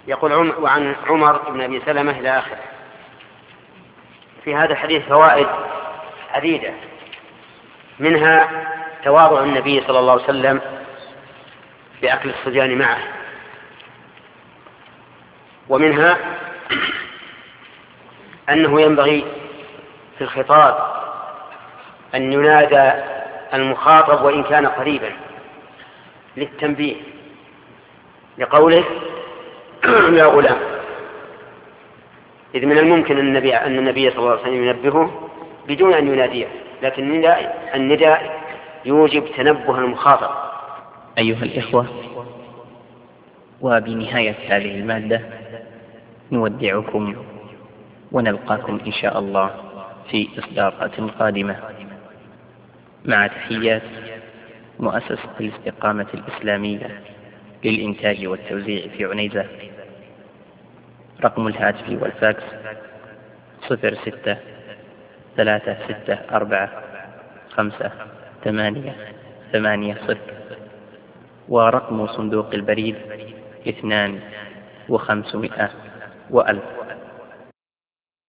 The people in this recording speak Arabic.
يقول وعن عمر بن أبي سلمة إلى آخره. في هذا الحديث فوائد عديدة، منها تواضع النبي صلى الله عليه وسلم بأكل الصبيان معه، ومنها أنه ينبغي في الخطاب أن ينادى المخاطب وإن كان قريبا للتنبيه، لقوله يا غلام، إذ من الممكن أن النبي صلى الله عليه وسلم ينبهه بدون أن يناديه، لكن النداء يوجب تنبه المخاطب. أيها الإخوة، وبنهاية هذه المادة نودعكم ونلقاكم إن شاء الله في إصدارات قادمة، مع تحيات مؤسسة الاستقامة الإسلامية للإنتاج والتوزيع في عنيزة. رقم الهاتف والفاكس 0636455880، ورقم صندوق البريد 2500 و1000.